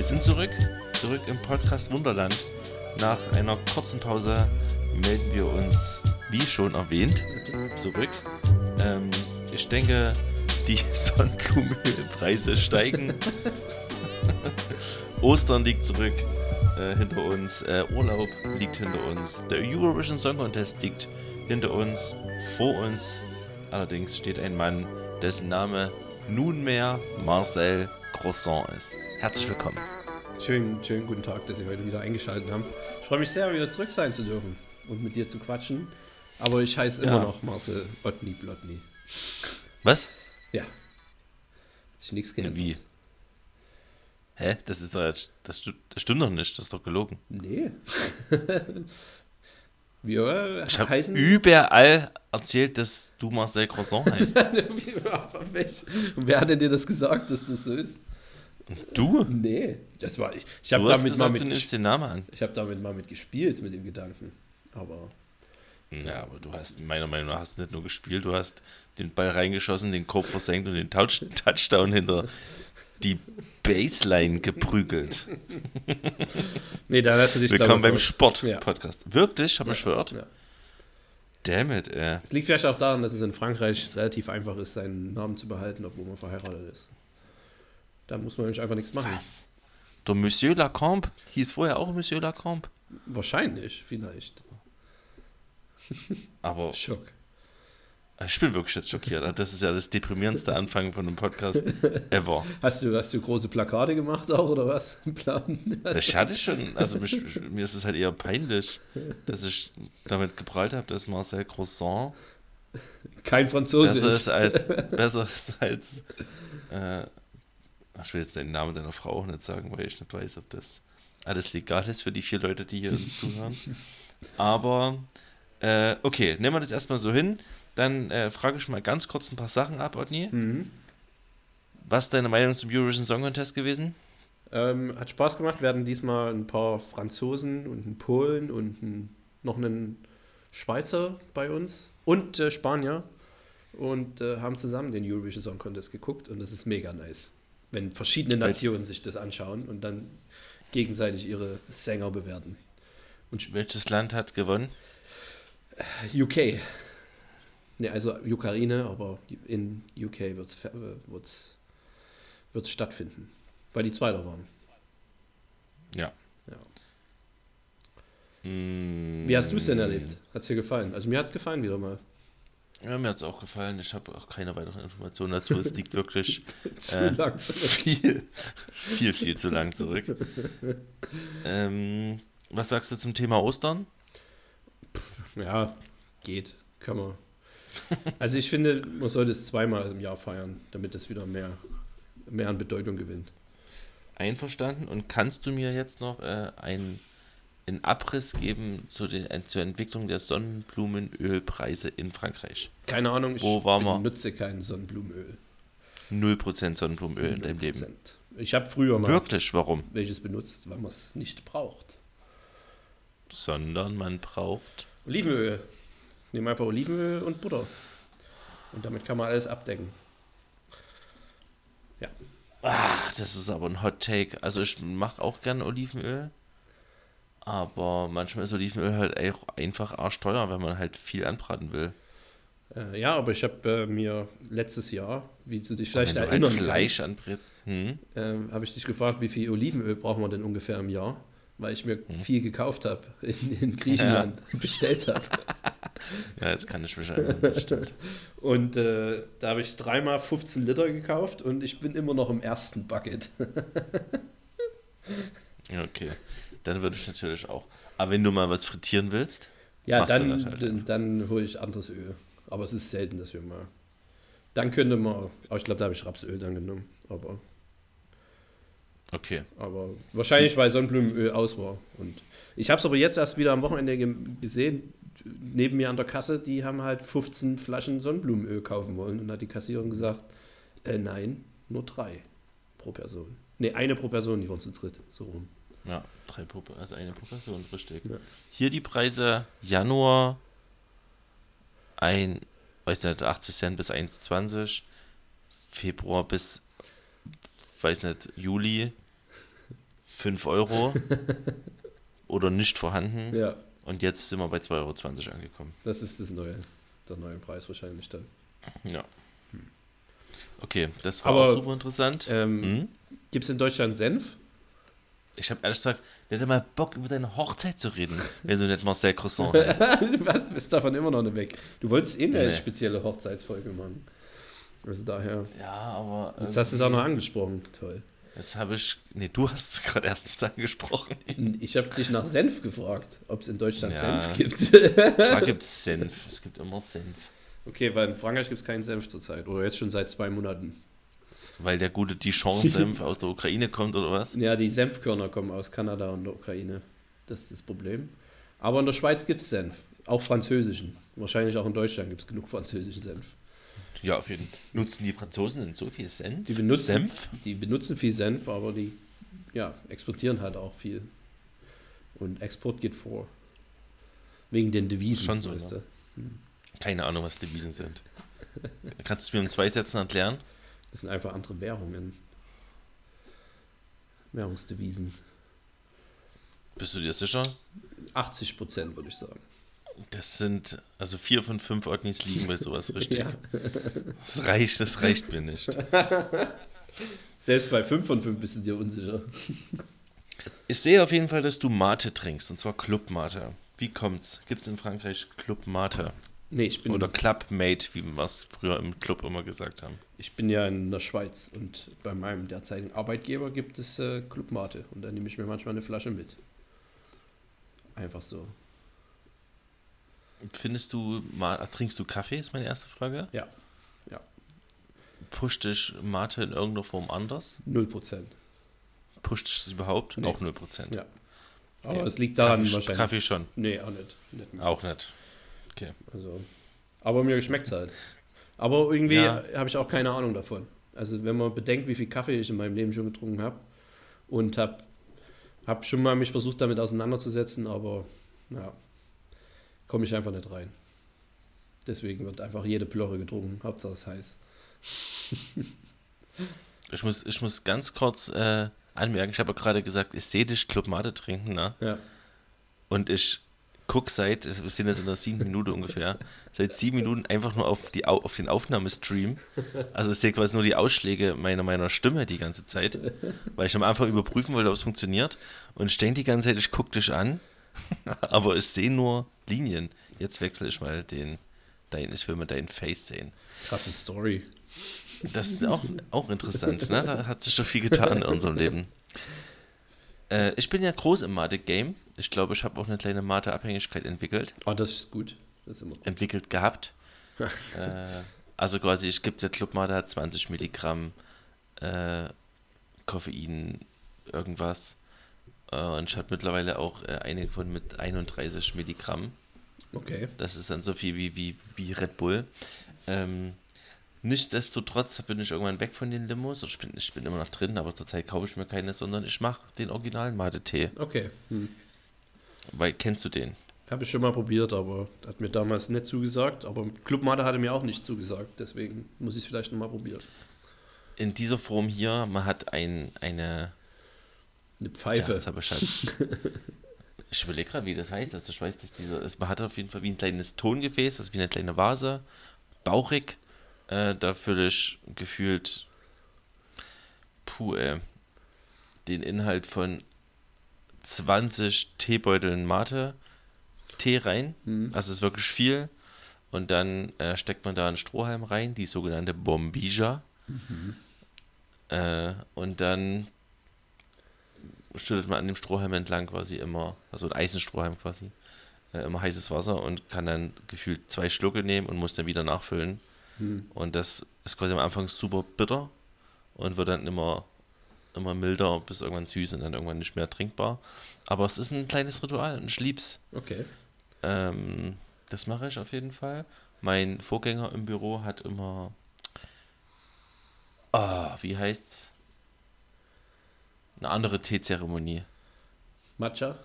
sind zurück im Podcast Wunderland. Nach einer kurzen Pause melden wir uns, wie schon erwähnt, zurück. Ich denke, die Sonnenblumenpreise steigen. Ostern liegt zurück hinter uns. Urlaub liegt hinter uns. Der Eurovision Song Contest liegt hinter uns. Vor uns allerdings steht ein Mann, dessen Name nunmehr Marcel Croissant ist. Herzlich willkommen. Schönen guten Tag, dass Sie heute wieder eingeschaltet haben. Ich freue mich sehr, wieder zurück sein zu dürfen und mit dir zu quatschen. Aber ich heiße immer noch Marcel Ottny-Blotny. Was? Ja. Hat sich nichts geändert. Wie? Hä? Das ist doch jetzt, das stimmt doch nicht, das ist doch gelogen. Nee. Wir Ich habe heißen... überall erzählt, dass du Marcel Croissant heißt. Wer hat denn dir das gesagt, dass das so ist? Du? Nee, das war ich. Ich Du habe hast damit gesagt, mal du nimmst den Namen an. Ich habe damit mal gespielt mit dem Gedanken. Aber Ja, aber du hast, meiner Meinung nach, hast du nicht nur gespielt, du hast den Ball reingeschossen, den Korb versenkt und den Touchdown hinter die Baseline geprügelt. nee, da hast du dich Willkommen beim verwirrt. Sport-Podcast. Wirklich? Ich habe mich verirrt? Ja. Damn it, ey. Es liegt vielleicht auch daran, dass es in Frankreich relativ einfach ist, seinen Namen zu behalten, obwohl man verheiratet ist. Da muss man nämlich einfach nichts machen. Was? Der Monsieur Lacombe hieß vorher auch Monsieur Lacombe. Wahrscheinlich, vielleicht. Aber Schock. ich bin wirklich jetzt schockiert. Das ist ja das deprimierendste Anfang von einem Podcast ever. Hast du große Plakate gemacht auch, oder was? Im Plan? Das hatte ich schon. Also mir ist es halt eher peinlich, dass ich damit geprahlt habe, dass Marcel Croissant Kein Franzose besser ist als ich will jetzt den Namen deiner Frau auch nicht sagen, weil ich nicht weiß, ob das alles legal ist für die 4 Leute, die hier uns zuhören. Aber okay, nehmen wir das erstmal so hin. Dann frage ich mal ganz kurz ein paar Sachen ab, Ottny. Mhm. Was ist deine Meinung zum Eurovision Song Contest gewesen? Hat Spaß gemacht. Wir hatten diesmal ein paar Franzosen und einen Polen und noch einen Schweizer bei uns und Spanier und haben zusammen den Eurovision Song Contest geguckt und das ist mega nice, wenn verschiedene Nationen sich das anschauen und dann gegenseitig ihre Sänger bewerten. Und welches Land hat gewonnen? UK. Ne, also Ukraine, aber in UK wird's stattfinden, weil die Zweiter waren. Ja. Wie hast du es denn erlebt? Hat es dir gefallen? Also mir hat es gefallen wieder mal. Ja, mir hat es auch gefallen. Ich habe auch keine weiteren Informationen dazu. Es liegt wirklich zu lang zurück. viel zu lang zurück. Was sagst du zum Thema Ostern? Ja, geht. Kann man. Also ich finde, man sollte es 2-mal im Jahr feiern, damit es wieder mehr an Bedeutung gewinnt. Einverstanden. Und kannst du mir jetzt noch einen Abriss geben zur Entwicklung der Sonnenblumenölpreise in Frankreich? Keine Ahnung, ich benutze kein Sonnenblumenöl. 0% Sonnenblumenöl in deinem Leben? Ich habe früher mal Wirklich? Warum? welches benutzt, weil man es nicht braucht. Sondern man braucht... Olivenöl. Nehmen einfach Olivenöl und Butter. Und damit kann man alles abdecken. Ja. Das ist aber ein Hot Take. Also ich mache auch gerne Olivenöl. Aber manchmal ist Olivenöl halt auch einfach arschteuer, wenn man halt viel anbraten will. Ja, aber ich habe mir letztes Jahr, wie du dich vielleicht wenn du erinnern halt Fleisch anbrätst, habe ich dich gefragt, wie viel Olivenöl brauchen wir denn ungefähr im Jahr? Weil ich mir viel gekauft habe, in Griechenland bestellt habe. Ja, jetzt kann ich mich erinnern, das stimmt. Und da habe ich 3-mal 15 Liter gekauft und ich bin immer noch im ersten Bucket. Okay, dann würde ich natürlich auch. Aber wenn du mal was frittieren willst, ja, machst du das halt einfach. dann hole ich anderes Öl. Aber es ist selten, dass wir mal... Dann könnte man... Aber ich glaube, da habe ich Rapsöl dann genommen. Okay. Aber wahrscheinlich, weil Sonnenblumenöl aus war. Und ich habe es aber jetzt erst wieder am Wochenende gesehen, neben mir an der Kasse, die haben halt 15 Flaschen Sonnenblumenöl kaufen wollen. Und hat die Kassiererin gesagt, nein, nur 3 pro Person. Ne, eine pro Person, die waren zu dritt, so rum. Ja, also eine pro Person, richtig. Ja. Hier die Preise Januar 80 Cent bis 1,20, Februar bis, weiß nicht, Juli 5 Euro oder nicht vorhanden. Ja, Und jetzt sind wir bei 2,20 Euro angekommen. das ist der neue Preis wahrscheinlich dann. Ja. Okay, das war Aber, auch super interessant. Gibt es in Deutschland Senf? Ich habe ehrlich gesagt nicht mal Bock, über deine Hochzeit zu reden, wenn du nicht Marcel Croissant heißt. Was? Bist davon immer noch nicht weg. Du wolltest eine Nee. spezielle Hochzeitsfolge machen. Also daher. Ja, aber. Jetzt hast du es auch noch angesprochen. Toll. Das habe ich. Nee, du hast es gerade erstens angesprochen. Ich habe dich nach Senf gefragt, ob es in Deutschland Ja. Senf gibt. Da gibt es Senf. Es gibt immer Senf. Okay, weil in Frankreich gibt es keinen Senf zurzeit. Oder jetzt schon seit 2 Monaten. Weil der gute Dijon-Senf aus der Ukraine kommt, oder was? Ja, die Senfkörner kommen aus Kanada und der Ukraine. Das ist das Problem. Aber in der Schweiz gibt es Senf. Auch französischen. Wahrscheinlich auch in Deutschland gibt es genug französischen Senf. Ja, auf jeden Fall. Nutzen die Franzosen denn so viel Senf? Senf? Die benutzen viel Senf, aber die exportieren halt auch viel. Und Export geht vor. Wegen den Devisen. Schon so, weißt ne? du. Keine Ahnung, was Devisen sind. Kannst du es mir in 2 Sätzen erklären? Das sind einfach andere Währungen. Währungsdevisen. Bist du dir sicher? 80% würde ich sagen. Das sind, also 4 von 5 Ordnis liegen bei sowas richtig. Ja. Das reicht mir nicht. Selbst bei 5 von 5 bist du dir unsicher. Ich sehe auf jeden Fall, dass du Mate trinkst, und zwar Club Mate. Wie kommt's? Gibt es in Frankreich Club Mate? Nee, ich bin, Oder Club Mate, wie wir es früher im Club immer gesagt haben. ich bin ja in der Schweiz und bei meinem derzeitigen Arbeitgeber gibt es Club Mate und da nehme ich mir manchmal eine Flasche mit. Einfach so. Trinkst du Kaffee, ist meine erste Frage. Ja, Pusht dich Mate in irgendeiner Form anders? 0%. Pusht dich es überhaupt? Nee. Auch 0%. Ja. Aber Okay. es liegt daran Kaffee, wahrscheinlich. Kaffee schon. Nee, auch nicht. Nicht mehr. Auch nicht. Okay. Also, aber mir schmeckt es halt. Aber irgendwie Ja. habe ich auch keine Ahnung davon. Also wenn man bedenkt, wie viel Kaffee ich in meinem Leben schon getrunken habe und hab schon mal mich versucht damit auseinanderzusetzen, aber ja, komme ich einfach nicht rein. Deswegen wird einfach jede Plörre getrunken, Hauptsache es ist heiß. Ich muss ganz kurz anmerken, ich habe ja gerade gesagt, ich sehe dich Club Mate trinken, ne? Ja. Und ich gucke wir sind jetzt in der 7. Minute ungefähr, seit 7 Minuten einfach nur auf den Aufnahmestream. Also ich sehe quasi nur die Ausschläge meiner Stimme die ganze Zeit, weil ich am Anfang überprüfen wollte, ob es funktioniert. Und ich denke die ganze Zeit, ich gucke dich an, aber ich sehe nur Linien. Jetzt wechsle ich mal ich will mal dein Face sehen. Krasse Story. Das ist auch interessant, ne? Da hat sich schon viel getan in unserem Leben. Ich bin ja groß im Mate-Game. Ich glaube, ich habe auch eine kleine Mate-Abhängigkeit entwickelt. Das ist gut. Das ist immer gut. Entwickelt gehabt. Also quasi, ich gibt der Club Mate hat 20 Milligramm Koffein, irgendwas. Und ich habe mittlerweile auch eine von mit 31 Milligramm. Okay. Das ist dann so viel wie Red Bull. Nichtsdestotrotz bin ich irgendwann weg von den Limos. Ich bin immer noch drin, aber zurzeit kaufe ich mir keine, sondern ich mache den originalen Mate-Tee. Okay. Weil, kennst du den? Habe ich schon mal probiert, aber hat mir damals nicht zugesagt. Aber Club Mate hatte mir auch nicht zugesagt, deswegen muss ich es vielleicht nochmal probieren. In dieser Form hier, man hat eine Eine ja, Pfeife. das habe ich halt. Ich überlege gerade, wie das heißt. Also ich weiß, dass man hat auf jeden Fall wie ein kleines Tongefäß, das ist wie eine kleine Vase, bauchig. Da fülle ich gefühlt den Inhalt von 20 Teebeuteln Mate-Tee rein. Das ist wirklich viel. Und dann steckt man da einen Strohhalm rein, die sogenannte Bombilla. Und dann schüttet man an dem Strohhalm entlang quasi immer, also ein Eisenstrohhalm quasi, immer heißes Wasser und kann dann gefühlt 2 Schlucke nehmen und muss dann wieder nachfüllen. Und das ist quasi am Anfang super bitter und wird dann immer milder, bis irgendwann süß und dann irgendwann nicht mehr trinkbar. Aber es ist ein kleines Ritual und ich lieb's. Okay. Das mache ich auf jeden Fall. Mein Vorgänger im Büro hat immer, wie heißt's? Eine andere Teezeremonie. Matcha?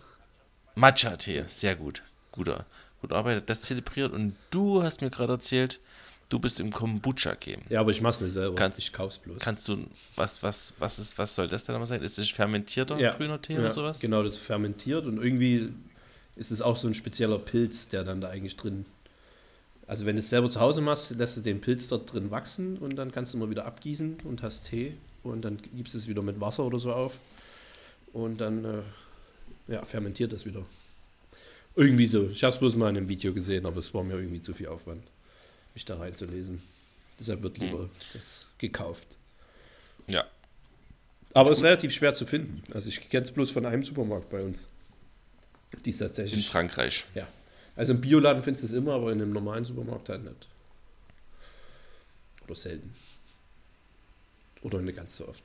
Matcha-Tee, sehr gut. Gut arbeitet, das zelebriert. Und du hast mir gerade erzählt, Du bist im Kombucha-Game. Ja, aber ich mach's nicht selber. Ich kauf's bloß. Kannst du, was soll das denn nochmal sein? Ist das fermentierter grüner Tee oder sowas? Genau, das ist fermentiert und irgendwie ist es auch so ein spezieller Pilz, der dann da eigentlich drin. Also wenn du es selber zu Hause machst, lässt du den Pilz dort drin wachsen und dann kannst du immer wieder abgießen und hast Tee und dann gibst du es wieder mit Wasser oder so auf und dann fermentiert das wieder. Irgendwie so. Ich habe es bloß mal in einem Video gesehen, aber es war mir irgendwie zu viel Aufwand, mich da reinzulesen. Deshalb wird lieber das gekauft. Ja. Aber es ist relativ schwer zu finden. Also ich kenne es bloß von einem Supermarkt bei uns. Die ist tatsächlich. In Frankreich. Ja. Also im Bioladen findest du es immer, aber in einem normalen Supermarkt halt nicht. Oder selten. Oder nicht ganz so oft.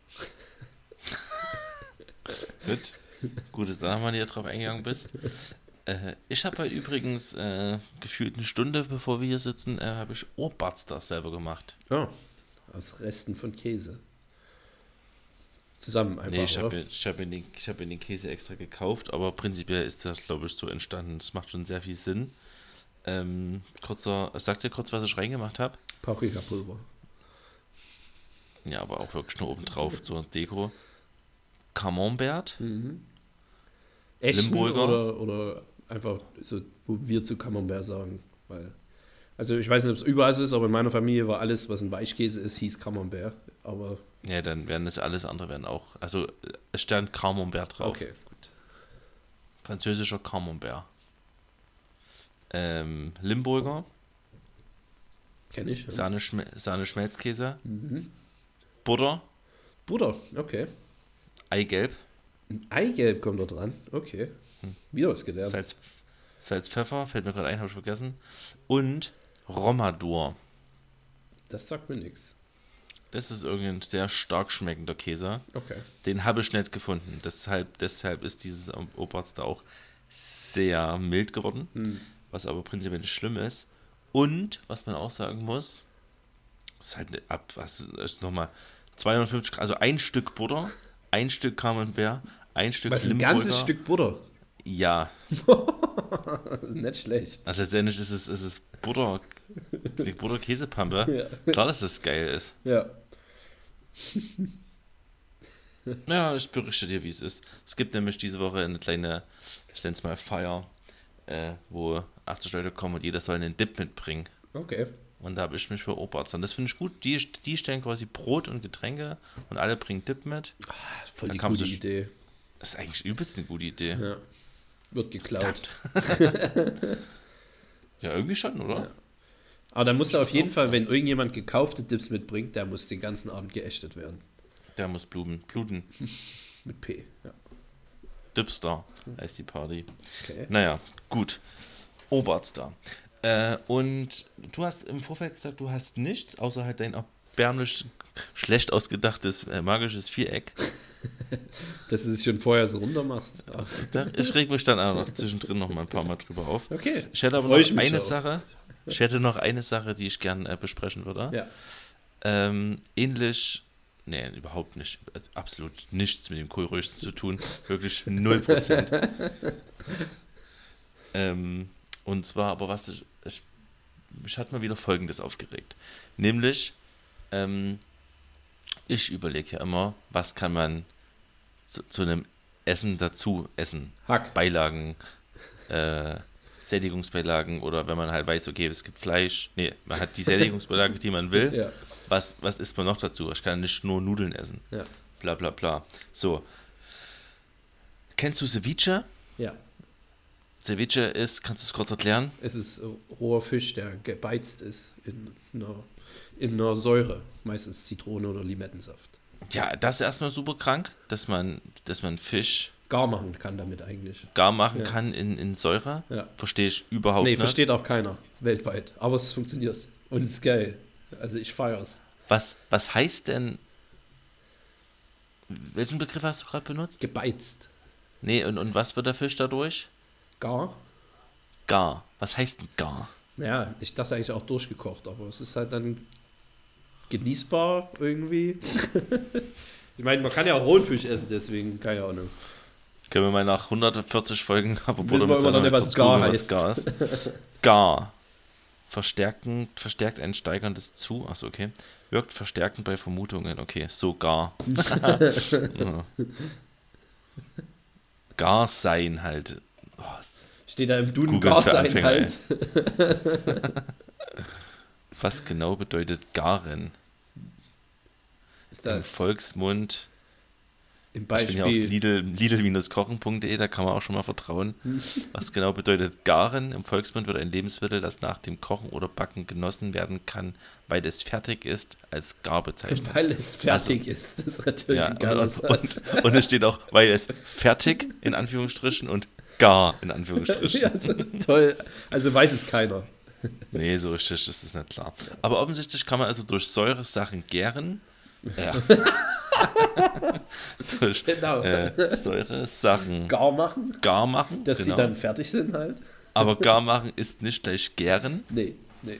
Gut, dass du da mal nicht drauf eingegangen bist. Ich habe halt übrigens gefühlt eine Stunde, bevor wir hier sitzen, habe ich Ohrbatster selber gemacht. Ja, aus Resten von Käse. Zusammen einfach, ich hab mir den Käse extra gekauft, aber prinzipiell ist das, glaube ich, so entstanden. Das macht schon sehr viel Sinn. Sag dir kurz, was ich reingemacht habe? Paprikapulver. Ja, aber auch wirklich nur oben drauf, so ein Deko. Camembert. Echten Limburger. oder einfach so, wo wir zu Camembert sagen. Also ich weiß nicht, ob es überall so ist, aber in meiner Familie war alles, was ein Weichkäse ist, hieß Camembert. Aber ja, dann werden das alles andere werden auch. Also es stand Camembert drauf. Okay, gut. Französischer Camembert. Limburger. Kenn ich. Ja. Sahne-Schmelzkäse. Butter. Butter, okay. Eigelb. Ein Eigelb kommt da dran. Okay. Wieder was gelernt. Salz, Pfeffer, fällt mir gerade ein, habe ich vergessen. Und Romadur. Das sagt mir nichts. Das ist irgendein sehr stark schmeckender Käse. Okay. Den habe ich nicht gefunden. Deshalb ist dieses Oberster auch sehr mild geworden. Was aber prinzipiell nicht schlimm ist. Und, was man auch sagen muss, ist halt ist nochmal 250 Gramm, also ein Stück Butter, ein Stück Camembert, ein Stück Limburger. Ein ganzes Stück Butter? Ja. Nicht schlecht. Also letztendlich ist es Butter, die Butter-Käsepampe. Ja. Klar, dass das geil ist. Ja. Ja, ich berichte dir, wie es ist. Es gibt nämlich diese Woche eine kleine, ich nenne es mal Feier, wo 80 Leute kommen und jeder soll einen Dip mitbringen. Okay. Und da habe ich mich für Oberarzt. Und das finde ich gut. Die stellen quasi Brot und Getränke und alle bringen Dip mit. Voll die gute Idee. Das ist eigentlich übelst eine gute Idee. Ja. Wird geklaut. Ja, irgendwie schon, oder? Ja. Aber da muss auf jeden Fall, wenn irgendjemand gekaufte Dips mitbringt, der muss den ganzen Abend geächtet werden. Der muss bluten. Mit P, ja. Dipstar heißt die Party. Okay. Naja, gut. Oberarzt. Und du hast im Vorfeld gesagt, du hast nichts, außer halt dein erbärmlich schlecht ausgedachtes magisches Viereck. Dass du es schon vorher so runter machst. Ja. Ich reg mich dann auch noch zwischendrin noch mal ein paar Mal drüber auf. Okay. Ich hätte aber noch eine Sache. Ich hätte noch eine Sache, die ich gerne besprechen würde. Ja. Ähnlich. Nee, überhaupt nicht. Also absolut nichts mit dem Kohlrösten zu tun. Wirklich 0%. Und zwar, aber was mich hat mal wieder Folgendes aufgeregt. Nämlich, ich überlege ja immer, was kann man zu einem Essen dazu essen? Hack. Beilagen, Sättigungsbeilagen oder wenn man halt weiß, okay, es gibt Fleisch. Nee, man hat die Sättigungsbeilage, die man will. Ja. Was isst man noch dazu? Ich kann nicht nur Nudeln essen. Ja. Bla bla bla. So. Kennst du Ceviche? Ja. Ceviche ist, kannst du es kurz erklären? Es ist roher Fisch, der gebeizt ist in einer Säure. Meistens Zitrone oder Limettensaft. Ja, das ist erstmal super krank, dass man Fisch gar machen kann damit eigentlich. Gar machen kann in Säure. Ja. Verstehe ich überhaupt nicht. Nee, versteht auch keiner weltweit. Aber es funktioniert. Und es ist geil. Also ich feier's. Was heißt denn, welchen Begriff hast du gerade benutzt? Gebeizt. Nee, und was wird der Fisch dadurch? Gar. Gar. Was heißt denn gar? Ja, ich dachte eigentlich auch durchgekocht, aber es ist halt dann genießbar irgendwie. Ich meine, man kann ja auch rohen Fisch essen, deswegen keine Ahnung. Können wir mal nach 140 Folgen aber wissen wir immer noch nicht, was gar heißt. Gar. verstärkt ein steigerndes zu. Achso, okay. Wirkt verstärkend bei Vermutungen. Okay, sogar. Ja. Gar sein halt. Oh, Steht da im Duden Google gar für sein Anfänger, halt. was genau bedeutet garen? Ist Im das Volksmund. im Ich bin ja auf Beispiel lidl-kochen.de, da kann man auch schon mal vertrauen. Was genau bedeutet garen? Im Volksmund wird ein Lebensmittel, das nach dem Kochen oder Backen genossen werden kann, weil es fertig ist, als gar bezeichnet. weil es fertig ist. Das ist natürlich Ja, ein geiler Satz. und es steht auch, weil es fertig in Anführungsstrichen und gar in Anführungsstrichen. Ja, also, toll. Also weiß es keiner. Nee, so richtig ist es nicht klar. Aber offensichtlich kann man also durch Säuresachen gären. Ja. durch Genau. Säuresachen Gar machen, gar machen. dass genau. die dann fertig sind halt. Aber gar machen ist nicht gleich gären. Nee.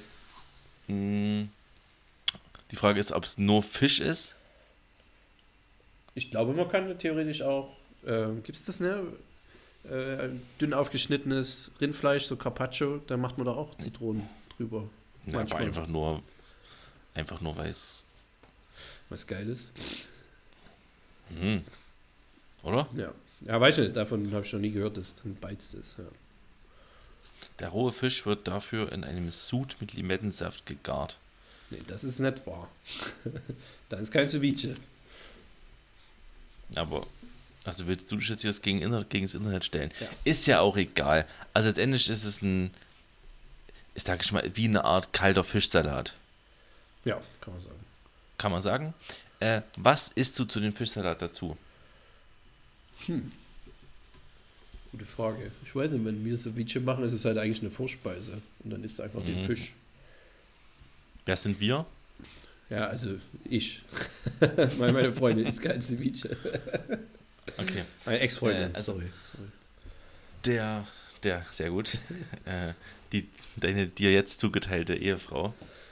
Die Frage ist, ob es nur Fisch ist. Ich glaube, man kann theoretisch auch, gibt es das, ne? Dünn aufgeschnittenes Rindfleisch, so Carpaccio, da macht man da auch Zitronen drüber. Ja, aber Manchmal. einfach nur, weil es. Was geil ist. Oder? Ja, weiß ich nicht, davon habe ich noch nie gehört, dass es dann beizt ist. Ja. Der rohe Fisch wird dafür in einem Sud mit Limettensaft gegart. Nee, das ist nicht wahr. Da ist kein Ceviche. Aber, also willst du dich jetzt hier gegen das Internet stellen? Ja. Ist ja auch egal. Also letztendlich ist es ich sage mal, wie eine Art kalter Fischsalat. Ja, kann man sagen. Kann man sagen. Was isst du zu dem Fischsalat dazu? Gute Frage. Ich weiß nicht, wenn wir Ceviche machen, ist es halt eigentlich eine Vorspeise. Und dann isst du einfach den Fisch. Wer sind wir? Ja, also ich. Meine Freundin isst kein Ceviche. Okay. Meine Ex-Freundin, Also- sorry. Der, sehr gut. Deine dir jetzt zugeteilte Ehefrau.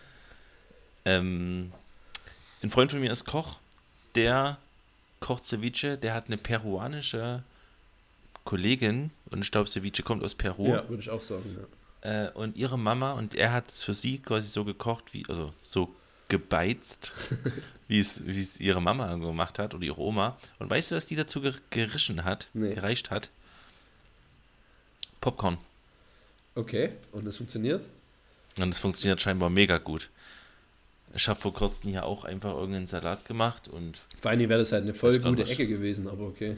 Ein Freund von mir ist Koch, der kocht Ceviche, der hat eine peruanische Kollegin und ich glaube, Ceviche kommt aus Peru. Ja, würde ich auch sagen, ja. Und ihre Mama und er hat es für sie quasi so gekocht, also so gebeizt, wie es ihre Mama gemacht hat oder ihre Oma. Und weißt du, was die dazu Nee. gereicht hat? Popcorn. Okay, und das funktioniert? Und das funktioniert scheinbar mega gut. Ich habe vor kurzem hier auch einfach irgendeinen Salat gemacht und Vor allem wäre das halt eine voll Weiß gar gute nicht. Ecke gewesen, aber okay.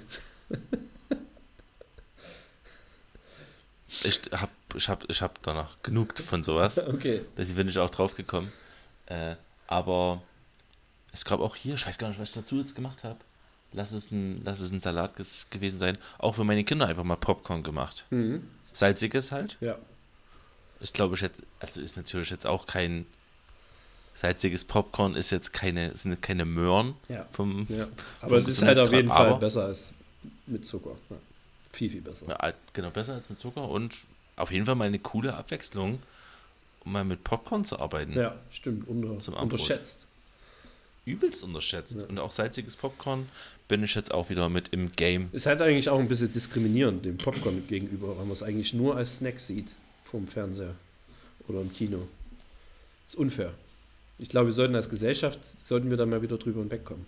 ich hab danach genug von sowas. Okay. Deswegen bin ich auch drauf gekommen. Aber es gab auch hier, ich weiß gar nicht, was ich dazu jetzt gemacht habe. Lass es ein Salat gewesen sein. Auch für meine Kinder einfach mal Popcorn gemacht. Mhm. Salziges halt. Ja. Ich glaube, also ist natürlich jetzt auch kein salziges Popcorn, sind keine Möhren Ja. vom. Ja. Aber es ist halt auf jeden aber- Fall besser als mit Zucker. Ja. Viel, viel besser. Ja, genau, besser als mit Zucker und auf jeden Fall mal eine coole Abwechslung, um mal mit Popcorn zu arbeiten. Ja, stimmt. Zum Abendbrot. Unterschätzt. Übelst unterschätzt. Ja. Und auch salziges Popcorn bin ich jetzt auch wieder mit im Game. Ist halt eigentlich auch ein bisschen diskriminierend dem Popcorn gegenüber, weil man es eigentlich nur als Snack sieht vom Fernseher oder im Kino. Ist unfair. Ich glaube, wir sollten als Gesellschaft, da mal wieder drüber hinwegkommen.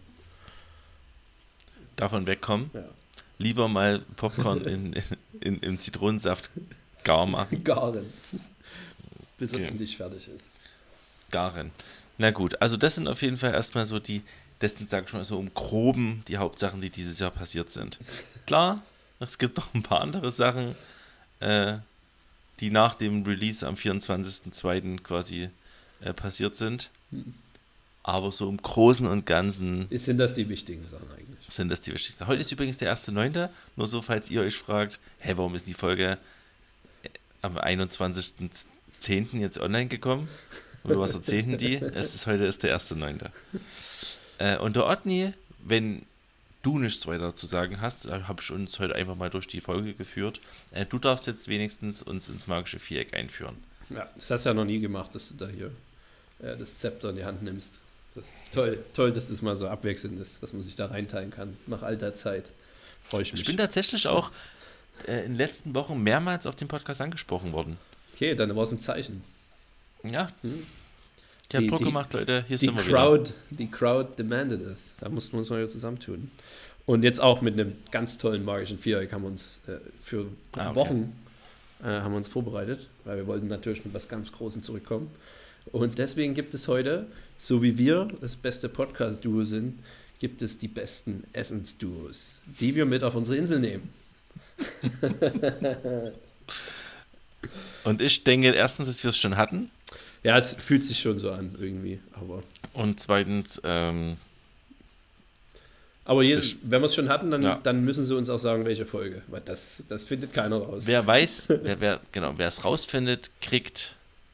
Davon wegkommen. Ja. Lieber mal Popcorn im Zitronensaft gar machen. Garen. Bis er Okay. endlich fertig ist. Garen. Na gut, also das sind auf jeden Fall erstmal so das sind, sag ich mal, so im Groben die Hauptsachen, die dieses Jahr passiert sind. Klar, es gibt noch ein paar andere Sachen, die nach dem Release am 24.02. quasi passiert sind. Aber so im Großen und Ganzen Sind das die wichtigen Sachen eigentlich? sind das die wichtigsten. Heute ist übrigens der 1.9., nur so, falls ihr euch fragt, warum ist die Folge am 21.10. jetzt online gekommen? Oder was erzählen die? Heute ist der 1.9. Und der Otni, wenn du nichts weiter zu sagen hast, habe ich uns heute einfach mal durch die Folge geführt. Du darfst jetzt wenigstens uns ins magische Viereck einführen. Ja, das hast du ja noch nie gemacht, dass du da hier das Zepter in die Hand nimmst. Das ist toll, dass das mal so abwechselnd ist, dass man sich da reinteilen kann, nach alter Zeit. Freue ich mich. Ich bin tatsächlich auch in den letzten Wochen mehrmals auf dem Podcast angesprochen worden. Okay, dann war es ein Zeichen. Ja. Ich habe Druck gemacht, Leute. Hier sind wir wieder. Die Crowd demanded es. Da mussten wir uns mal wieder zusammentun. Und jetzt auch mit einem ganz tollen magischen Viereck haben wir uns für Wochen haben wir uns vorbereitet, weil wir wollten natürlich mit was ganz Großem zurückkommen. Und deswegen gibt es heute, so wie wir das beste Podcast-Duo sind, gibt es die besten Essensduos, die wir mit auf unsere Insel nehmen. Und ich denke erstens, dass wir es schon hatten. Ja, es fühlt sich schon so an irgendwie. Und zweitens, wenn wir es schon hatten, dann müssen sie uns auch sagen, welche Folge. Weil das findet keiner raus. Wer weiß, wer es rausfindet, kriegt.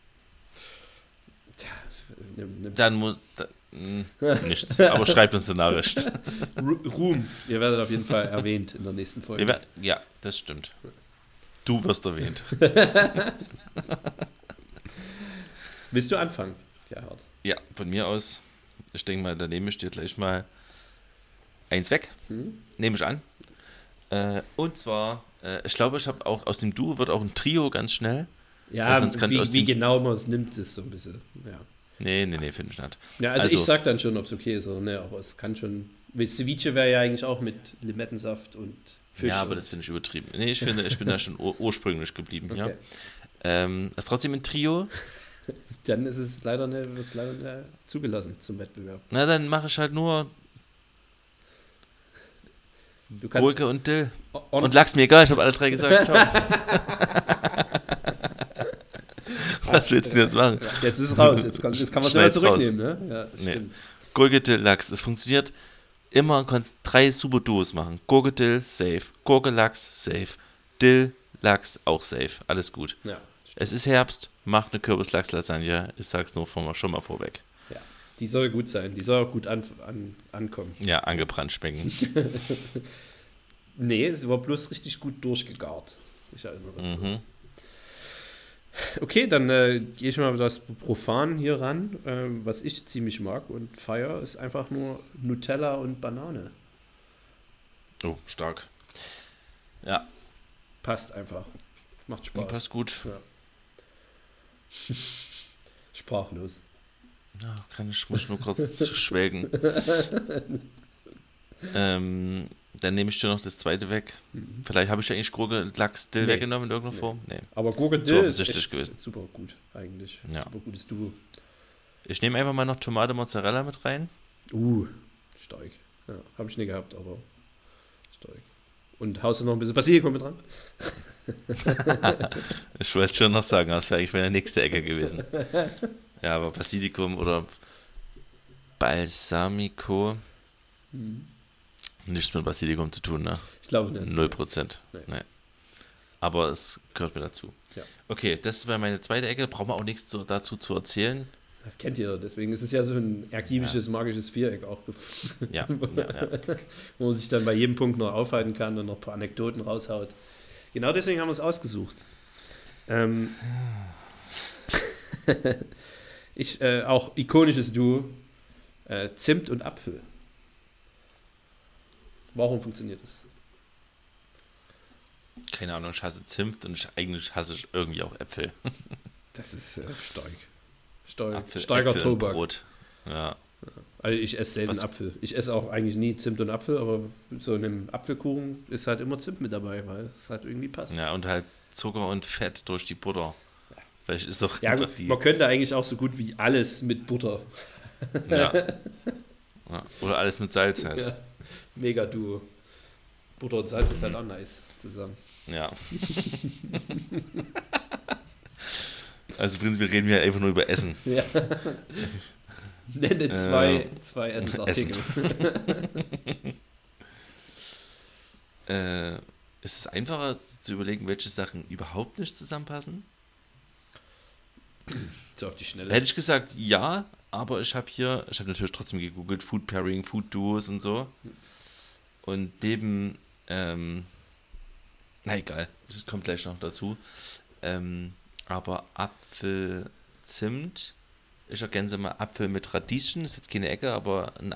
Dann muss. Nichts. Aber schreibt uns eine Nachricht. Ruhm. Ihr werdet auf jeden Fall erwähnt in der nächsten Folge. Ja, das stimmt. Du wirst erwähnt. Willst du anfangen, Gerhard? Ja, von mir aus. Ich denke mal, daneben steht gleich mal eins weg. Nehme ich an. Und zwar, ich glaube, ich habe auch aus dem Duo wird auch ein Trio ganz schnell. Ja, wie genau man es nimmt, ist so ein bisschen. Ja. Nee, finde ich nicht. Ja, also ich sag dann schon, ob es okay ist oder ne, aber es kann schon. Ceviche wäre ja eigentlich auch mit Limettensaft und Fisch. Ja, aber das finde ich übertrieben. Nee, ich bin da schon ursprünglich geblieben. Okay. Ja. Ist trotzdem ein Trio. Dann ist es leider nicht zugelassen zum Wettbewerb. Na, dann mache ich halt nur Gurke und Dill. Und Lachs, mir egal, ich habe alle drei gesagt. Ciao. Was willst du denn jetzt machen? Jetzt ist es raus, jetzt kann man es wieder zurücknehmen. Ne? Ja, das stimmt. Gurke, Dill, Lachs. Es funktioniert immer, kannst 3 super Duos machen. Gurke, Dill, safe. Gurke, Lachs, safe. Dill, Lachs, auch safe. Alles gut. Ja. Es ist Herbst, mach eine Kürbis-Lachs-Lasagne. Ich sag's nur schon mal vorweg. Ja, die soll gut sein. Die soll auch gut ankommen. Ja, angebrannt schmecken. Nee, es war bloß richtig gut durchgegart. Ich erinnere mich. Okay, dann gehe ich mal das Profan hier ran. Was ich ziemlich mag und feiere, ist einfach nur Nutella und Banane. Oh, stark. Ja. Passt einfach. Macht Spaß. Passt gut. Ja. Sprachlos. Ja, muss ich nur kurz schwelgen. Dann nehme ich dir noch das zweite weg. Vielleicht habe ich ja eigentlich Gurke, Lachs, Dill weggenommen in irgendeiner Form. Nee. Aber Gurke, Dill ist gewesen. Super gut eigentlich. Ja. Super gutes Duo. Ich nehme einfach mal noch Tomate Mozzarella mit rein. Stark. Ja, habe ich nie gehabt, aber stark. Und haust du noch ein bisschen Basilikum mit dran? Ich wollte schon noch sagen, das wäre eigentlich meine nächste Ecke gewesen. Ja, aber Basilikum oder Balsamico. Nichts mit Basilikum zu tun, ne? Ich glaube nicht. 0%. Nee. Aber es gehört mir dazu. Ja. Okay, das wäre meine zweite Ecke. Da brauchen wir auch nichts dazu zu erzählen. Das kennt ihr, deswegen ist es ja so ein ergiebisches, magisches Viereck auch. Ja. Wo man sich dann bei jedem Punkt noch aufhalten kann und noch ein paar Anekdoten raushaut. Genau deswegen haben wir es ausgesucht. Auch ikonisches Duo, Zimt und Apfel. Warum funktioniert das? Keine Ahnung, ich hasse Zimt und eigentlich hasse ich irgendwie auch Äpfel. Das ist stark. Starker Tobak. Brot. Ja. Also ich esse selten Apfel. Ich esse auch eigentlich nie Zimt und Apfel, aber so in einem Apfelkuchen ist halt immer Zimt mit dabei, weil es halt irgendwie passt. Ja, und halt Zucker und Fett durch die Butter. Vielleicht ist doch einfach die... Man könnte eigentlich auch so gut wie alles mit Butter. Ja. Oder alles mit Salz halt. Ja. Mega Duo. Butter und Salz ist halt auch nice zusammen. Ja. Also prinzipiell reden wir einfach nur über Essen. Ja. Nenne zwei Essensartikel. Ist es einfacher zu überlegen, welche Sachen überhaupt nicht zusammenpassen? So auf die Schnelle. Hätte ich gesagt, ja, aber ich habe natürlich trotzdem gegoogelt, Food Pairing, Food Duos und so. Und neben, na egal, das kommt gleich noch dazu. Aber Apfel, Zimt, ich ergänze mal Apfel mit Radieschen, ist jetzt keine Ecke, aber ein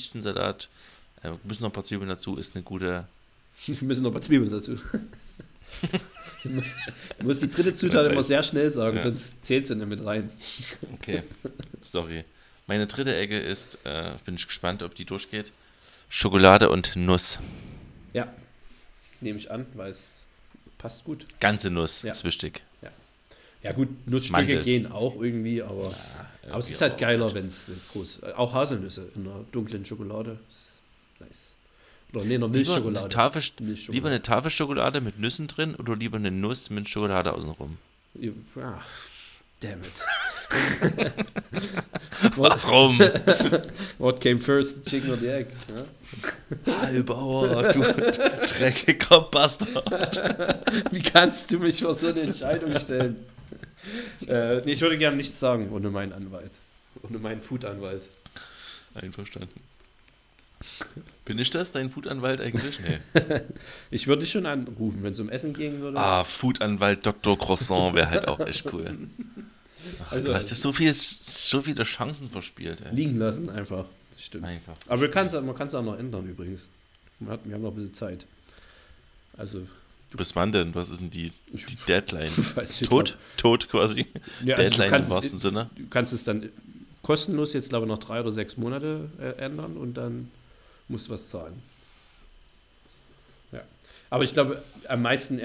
Apfel-Radieschen-Salat, müssen noch ein paar Zwiebeln dazu, ist eine gute... Müssen noch ein paar Zwiebeln dazu. Du musst die dritte Zutat immer sehr schnell sagen, sonst zählt sie nicht mit rein. Okay, sorry. Meine dritte Ecke ist, bin ich gespannt, ob die durchgeht, Schokolade und Nuss. Ja, nehme ich an, weil es passt gut. Ganze Nuss ist wichtig. Ja gut, Nussstücke gehen auch irgendwie, aber es ist halt geiler, wenn es groß ist. Auch Haselnüsse in einer dunklen Schokolade. Ist nice. Oder in einer Milchschokolade. Lieber eine Tafelschokolade mit Nüssen drin oder lieber eine Nuss mit Schokolade außenrum? Ja, damn it. Warum? What came first, the chicken or the egg? Ja? Halbauer, du dreckiger Bastard. Wie kannst du mich vor so eine Entscheidung stellen? Nee, ich würde gerne nichts sagen ohne meinen Anwalt. Ohne meinen Food-Anwalt. Einverstanden. Bin ich das, dein Food-Anwalt eigentlich? Nee. Ich würde dich schon anrufen, wenn es um Essen gehen würde. Food-Anwalt Dr. Croissant wäre halt auch echt cool. Ach, also, du hast ja so viele Chancen verspielt. Ey. Liegen lassen einfach. Das stimmt. Einfach. Aber man kann es auch noch ändern übrigens. Wir haben noch ein bisschen Zeit. Also... Bis wann denn? Was ist denn die Deadline? Tot quasi. Ja, Deadline also im wahrsten Sinne. Du kannst es dann kostenlos jetzt, glaube ich, noch 3 oder 6 Monate ändern und dann musst du was zahlen. Ja. Aber ich glaube, am meisten,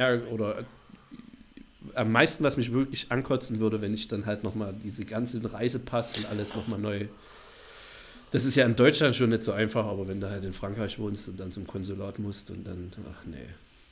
was mich wirklich ankotzen würde, wenn ich dann halt nochmal diese ganzen Reisepass und alles nochmal neu. Das ist ja in Deutschland schon nicht so einfach, aber wenn du halt in Frankreich wohnst und dann zum Konsulat musst und dann, ach nee.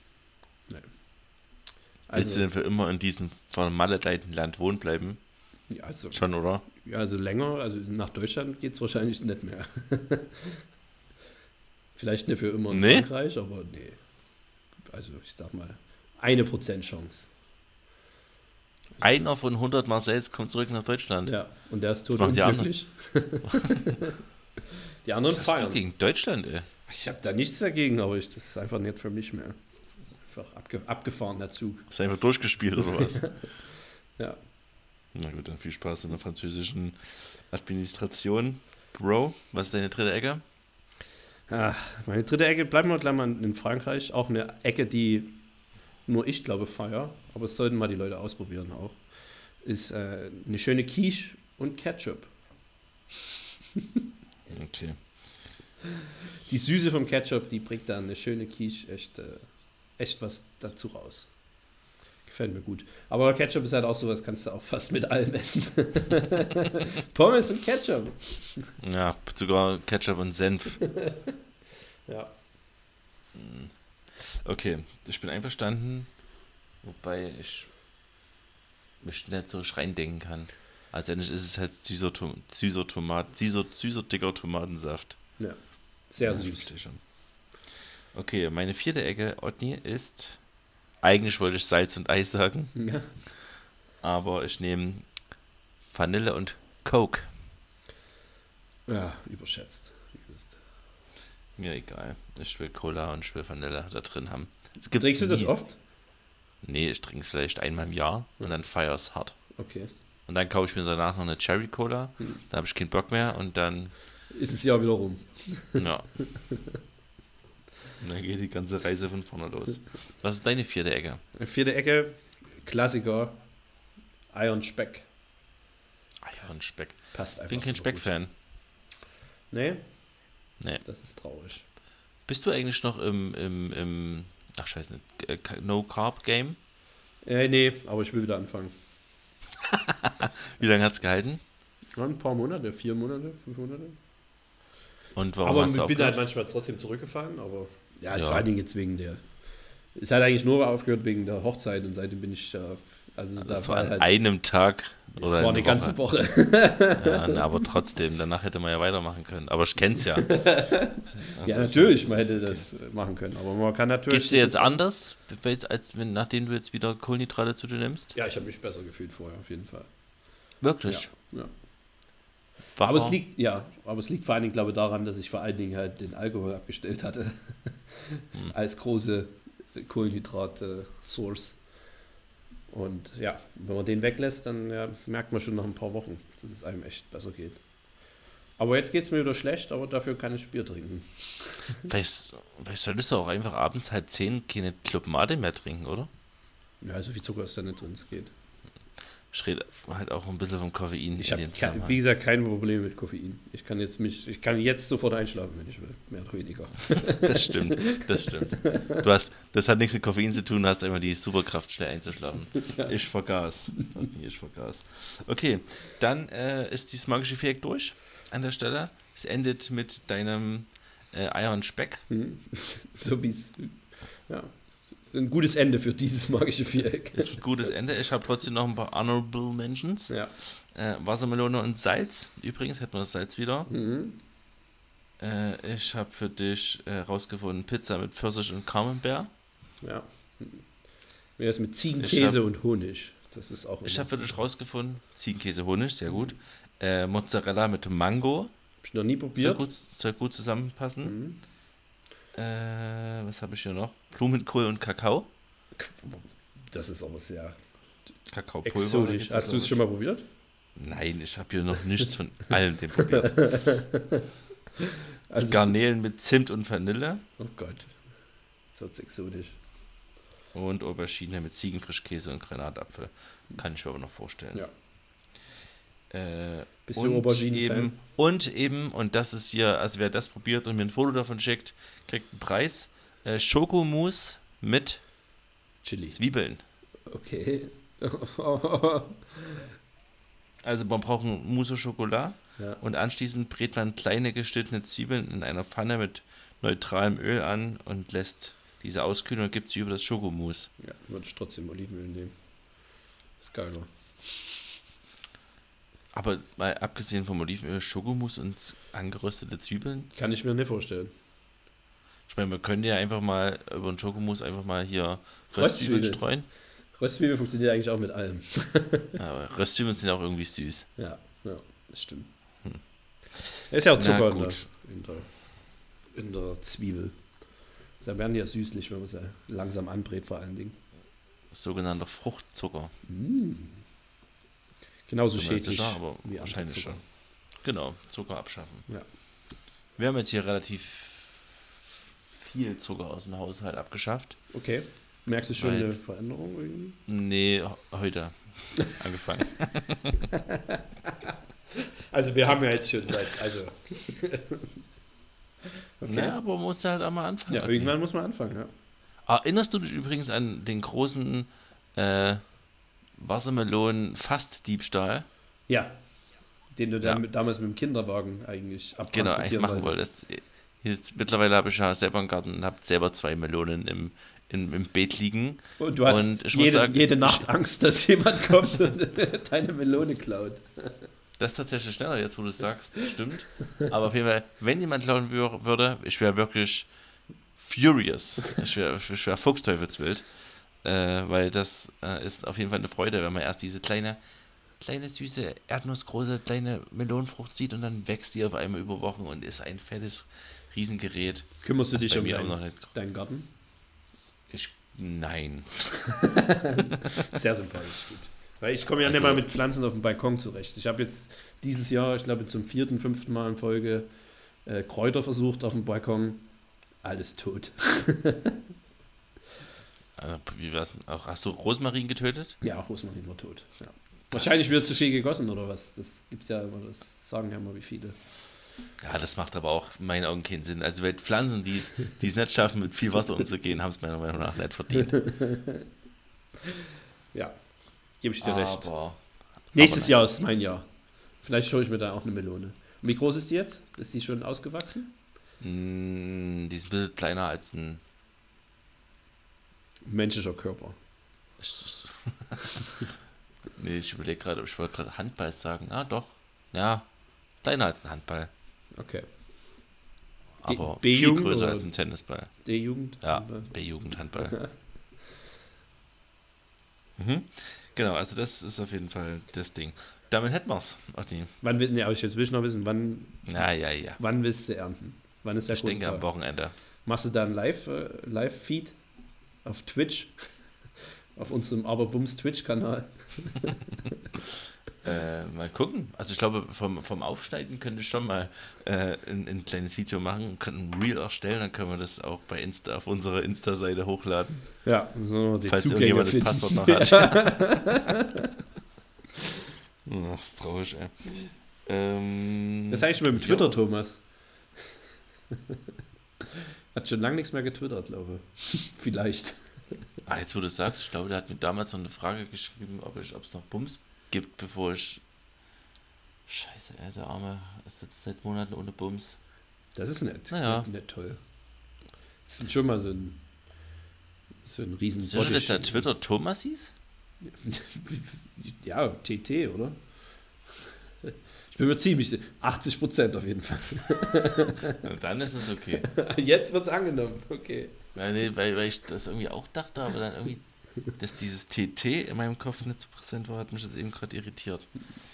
Willst du denn für immer in diesem vermaledeiten Land wohnen bleiben? Ja, also, schon, oder? Ja, also länger, also nach Deutschland geht es wahrscheinlich nicht mehr. Vielleicht nicht für immer in Frankreich, aber nee. Also ich sag mal, 1% Chance. Einer von 100 Marcells kommt zurück nach Deutschland. Ja, und der ist tot unglücklich. Die anderen Was feiern. hast du gegen Deutschland, ey? Ich habe da nichts dagegen, aber das ist einfach nicht für mich mehr. Abgefahrener Zug. Ist einfach durchgespielt, oder was? Ja. Na gut, dann viel Spaß in der französischen Administration. Bro, was ist deine dritte Ecke? Ach, meine dritte Ecke, bleiben wir gleich mal in Frankreich. Auch eine Ecke, die nur ich glaube feiere, aber es sollten mal die Leute ausprobieren auch. Ist eine schöne Quiche und Ketchup. Okay. Die Süße vom Ketchup, die bringt dann eine schöne Quiche echt was dazu raus. Gefällt mir gut. Aber Ketchup ist halt auch sowas, kannst du auch fast mit allem essen. Pommes und Ketchup. Ja, sogar Ketchup und Senf. Ja. Okay, ich bin einverstanden, wobei ich mich nicht so reindenken kann. Also eigentlich ist es halt süßer dicker Tomatensaft. Ja, sehr süß. Okay, meine vierte Ecke, Otni, ist, eigentlich wollte ich Salz und Eis sagen, ja. Aber ich nehme Vanille und Coke. Ja, überschätzt. Mir egal. Ich will Cola und ich will Vanille da drin haben. Trinkst du das oft? Nee, ich trinke es vielleicht einmal im Jahr und dann feiere es hart. Okay. Und dann kaufe ich mir danach noch eine Cherry Cola. Da habe ich keinen Bock mehr und dann... Ist es ja wieder rum. Ja. Und dann geht die ganze Reise von vorne los. Was ist deine vierte Ecke? Vierte Ecke, Klassiker, Ei und Speck. Eier und Speck. Passt einfach. Ich bin kein Speck-Fan. Nee? Nee. Das ist traurig. Bist du eigentlich noch im ach, ich weiß nicht, No-Carb-Game? Nee, aber ich will wieder anfangen. Wie lange hat es gehalten? Ja, ein paar Monate, 4 Monate, 5 Monate. Und warum aber hast du ich bin aufgehört? halt manchmal trotzdem zurückgefallen, aber ja, vor allen Dingen jetzt wegen der. Es hat eigentlich nur aufgehört wegen der Hochzeit und seitdem bin ich da. Also das da war an halt, einem Tag das oder war eine ganze Woche. Ja, aber trotzdem, danach hätte man ja weitermachen können. Aber ich kenn's ja. Ja, natürlich, man hätte das machen können. Aber man kann natürlich. Geht's dir jetzt anders, nachdem du jetzt wieder Kohlenhydrate zu dir nimmst? Ja, ich habe mich besser gefühlt vorher, auf jeden Fall. Wirklich? Ja. Aber es liegt vor allen Dingen, glaube ich, daran, dass ich vor allen Dingen halt den Alkohol abgestellt hatte. Als große Kohlenhydrat-Source. Und ja, wenn man den weglässt, dann merkt man schon nach ein paar Wochen, dass es einem echt besser geht. Aber jetzt geht es mir wieder schlecht, aber dafür kann ich Bier trinken. Vielleicht solltest du auch einfach abends 9:30 keine Club Mate mehr trinken, oder? Ja, so viel Zucker ist da nicht drin, es geht. Ich rede halt auch ein bisschen vom Koffein. Ich habe, wie gesagt, kein Problem mit Koffein. Ich kann jetzt sofort einschlafen, wenn ich will, mehr oder weniger. Das stimmt. Das hat nichts mit Koffein zu tun, hast einfach die Superkraft, schnell einzuschlafen. Ja. Ich vergaß. Okay, dann ist dieses magische Viereck durch an der Stelle. Es endet mit deinem Eier und Speck. So wie es, ja. Das ist ein gutes Ende für dieses magische Viereck. Das ist ein gutes Ende. Ich habe trotzdem noch ein paar Honorable Mentions. Ja. Wassermelone und Salz. Übrigens hätten wir das Salz wieder. Mhm. Ich habe für dich rausgefunden Pizza mit Pfirsich und Camembert. Ja. Wie das mit Ziegenkäse und Honig. Das ist auch. Ich habe für dich rausgefunden Ziegenkäse, Honig, sehr gut. Mozzarella mit Mango. Habe ich noch nie probiert. Soll gut zusammenpassen. Mhm. Was habe ich hier noch? Blumenkohl und Kakao. Das ist aber sehr Kakaopulver. Exotisch. Hast du es schon mal probiert? Nein, ich habe hier noch nichts von allem dem probiert. Also Garnelen mit Zimt und Vanille. Oh Gott, das wird exotisch. Und Aubergine mit Ziegenfrischkäse und Granatapfel. Kann ich mir aber noch vorstellen. Ja. Bist du Auberginen-Fan? Und das ist hier, also wer das probiert und mir ein Foto davon schickt, kriegt einen Preis. Schokomousse mit Chili. Zwiebeln. Okay. Also man braucht eine Mousse au Chocolat, ja. Und anschließend brät man kleine geschnittene Zwiebeln in einer Pfanne mit neutralem Öl an und lässt diese auskühlen und gibt sie über das Schokomousse. Ja, würde ich trotzdem Olivenöl nehmen. Das ist geiler. Aber mal abgesehen vom Olivenöl, Schokomousse und angeröstete Zwiebeln? Kann ich mir nicht vorstellen. Ich meine, wir können ja einfach mal über den Schokomousse einfach mal hier Röstzwiebeln streuen. Röstzwiebeln funktioniert eigentlich auch mit allem. Ja, aber Röstzwiebeln sind auch irgendwie süß. Ja, das stimmt. Ist ja auch Zucker in der Zwiebel. Da werden die ja süßlich, wenn man sie langsam anbrät, vor allen Dingen. Sogenannter Fruchtzucker. Genauso schädlich aber wie wahrscheinlich schon. Genau, Zucker abschaffen. Ja. Wir haben jetzt hier relativ viel Zucker aus dem Haushalt abgeschafft. Okay. Merkst du schon eine Veränderung irgendwie? Nee, heute angefangen. Also wir haben ja jetzt schon Okay. Ja, aber man muss halt auch mal anfangen. Ja, irgendwann muss man anfangen, ja. Erinnerst du dich übrigens an den großen Wassermelonen-Fastdiebstahl? Ja, den du dann damals mit dem Kinderwagen eigentlich abtransportieren machen wolltest. Jetzt, mittlerweile habe ich ja selber einen Garten und habe selber 2 Melonen im Beet liegen. Und du hast jede Nacht Angst, dass jemand kommt und deine Melone klaut. Das ist tatsächlich schneller, jetzt wo du es sagst, stimmt. Aber auf jeden Fall, wenn jemand klauen würde, ich wäre wirklich furious. Ich wäre Fuchsteufelswild. Weil das ist auf jeden Fall eine Freude, wenn man erst diese kleine süße, erdnussgroße, kleine Melonenfrucht sieht und dann wächst die auf einmal über Wochen und ist ein fettes Riesengerät. Kümmerst du dich um deinen Garten? Nein. Sehr sympathisch, gut. Weil ich komme ja nicht mal mit Pflanzen auf dem Balkon zurecht. Ich habe jetzt dieses Jahr, ich glaube zum 4., 5. Mal in Folge Kräuter versucht auf dem Balkon. Alles tot. Wie war's? Hast du Rosmarin getötet? Ja, Rosmarin war tot. Ja. Wahrscheinlich wird zu viel gegossen oder was? Das gibt's ja immer, das sagen ja immer wie viele. Ja, das macht aber auch in meinen Augen keinen Sinn. Also weil Pflanzen, die es nicht schaffen, mit viel Wasser umzugehen, haben es meiner Meinung nach nicht verdient. Ja, gebe ich dir recht. Nächstes Jahr ist mein Jahr. Vielleicht hole ich mir da auch eine Melone. Und wie groß ist die jetzt? Ist die schon ausgewachsen? Die ist ein bisschen kleiner als ein menschlicher Körper. Nee, ich überlege gerade, ich wollte gerade Handball sagen. Ah, doch. Ja, kleiner als ein Handball. Okay. Aber viel größer als ein Tennisball. D-Jugend? Ja, B-Jugend Handball. Genau, also das ist auf jeden Fall das Ding. Damit hätten wir es. Wann will ich noch wissen, wann wann willst du ernten? Wann ist der Ich denke am Wochenende. Machst du da einen Live-Feed auf Twitch? Auf unserem Aberbums Twitch-Kanal? Mal gucken. Also ich glaube, vom Aufschneiden könnte ich schon mal ein kleines Video machen, können ein Reel erstellen, dann können wir das auch bei Insta auf unserer Insta-Seite hochladen. Ja, so die Falls Zugänge irgendjemand finden. das Passwort noch hat. Ach, ist traurig, ey. Das ist eigentlich mit dem Twitter, Thomas. Hat schon lange nichts mehr getwittert, glaube ich. Vielleicht. Jetzt wo du sagst, ich glaube, der hat mir damals noch eine Frage geschrieben, ob es noch Bums gibt, bevor ich... Scheiße, der Arme ist jetzt seit Monaten ohne Bums. Das ist nett. Naja. Nicht toll. Das ist schon mal so ein riesen Ist das schon, dass der Twitter Thomas hieß? Ja, TT, oder? Ich bin mir ziemlich 80% auf jeden Fall. Dann ist es okay. Jetzt wird's angenommen, okay. Weil ich das irgendwie auch dachte, aber dann irgendwie, dass dieses TT in meinem Kopf nicht so präsent war, hat mich das eben gerade irritiert.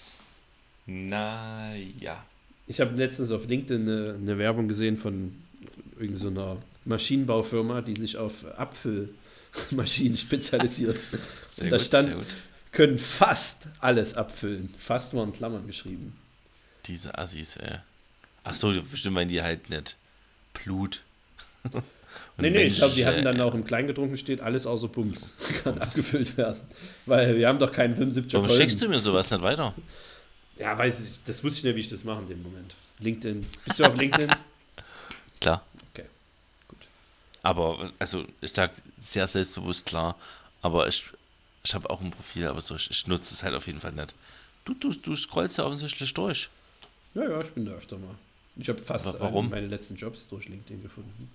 Naja. Ich habe letztens auf LinkedIn eine Werbung gesehen von irgendeiner so einer Maschinenbaufirma, die sich auf Abfüllmaschinen spezialisiert. Sehr Und da gut, stand, sehr gut. können fast alles abfüllen. Fast war in Klammern geschrieben. Diese Assis, ey. Ach so, bestimmt meinen die halt nicht Blut. Nee, ich glaube, die hatten dann auch im Kleingedruckten steht, alles außer Bums kann abgefüllt werden. Weil wir haben doch keinen 75er Warum Kolben. schickst du mir sowas nicht weiter? Ja, weiß ich, das wusste ich nicht, wie ich das mache in dem Moment. LinkedIn. Bist du auf LinkedIn? Klar. Okay, gut. Aber, also, ich sag sehr selbstbewusst klar, aber ich habe auch ein Profil, aber so, ich nutze es halt auf jeden Fall nicht. Du scrollst ja offensichtlich durch. Ja, ich bin da öfter mal. Ich habe fast Warum? meine letzten Jobs durch LinkedIn gefunden.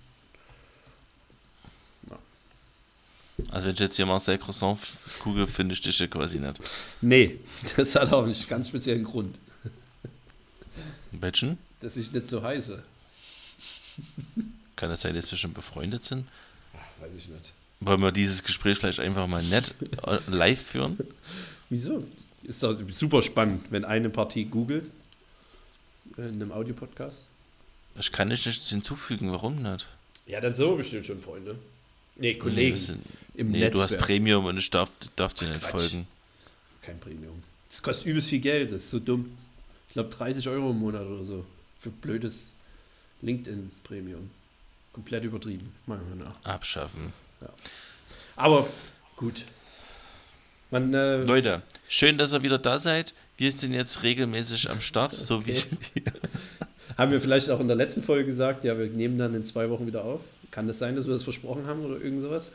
Ja. Also wenn ich jetzt hier Marcel Croissant google, finde ich dich ja quasi nicht. Nee, das hat auch einen ganz speziellen Grund. Welchen? Dass ich nicht so heiße. Kann es sein, dass wir schon befreundet sind? Ach, weiß ich nicht. Wollen wir dieses Gespräch vielleicht einfach mal nett live führen? Wieso? Ist doch super spannend, wenn eine Partie googelt in einem Audiopodcast. Ich kann dich nicht hinzufügen, warum nicht? Ja, dann so bestimmt schon Freunde. Nee, Kollegen im Nee, Netzwerk. du hast Premium und ich darf dir nicht Quatsch. folgen. Kein Premium. Das kostet übelst viel Geld, das ist so dumm. Ich glaube 30 Euro im Monat oder so. Für blödes LinkedIn-Premium. Komplett übertrieben, meiner Meinung nach. Abschaffen. Aber gut. Leute, schön, dass ihr wieder da seid. Wir sind jetzt regelmäßig am Start, so wie Haben wir vielleicht auch in der letzten Folge gesagt, ja, wir nehmen dann in 2 Wochen wieder auf. Kann das sein, dass wir das versprochen haben oder irgend sowas?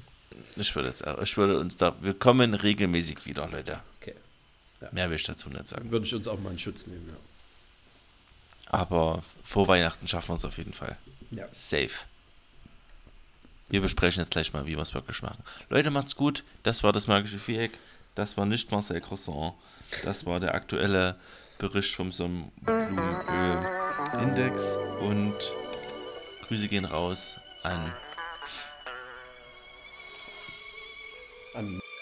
wir kommen regelmäßig wieder, Leute. Okay. Ja. Mehr will ich dazu nicht sagen. Dann würde ich uns auch mal in Schutz nehmen, ja. Aber vor Weihnachten schaffen wir es auf jeden Fall. Ja. Safe. Wir besprechen jetzt gleich mal, wie wir es wirklich machen. Leute, macht's gut. Das war das magische Viereck. Das war nicht Marcel Croissant. Das war der aktuelle Bericht vom Sonnenblumenöl-Index. Und Grüße gehen raus an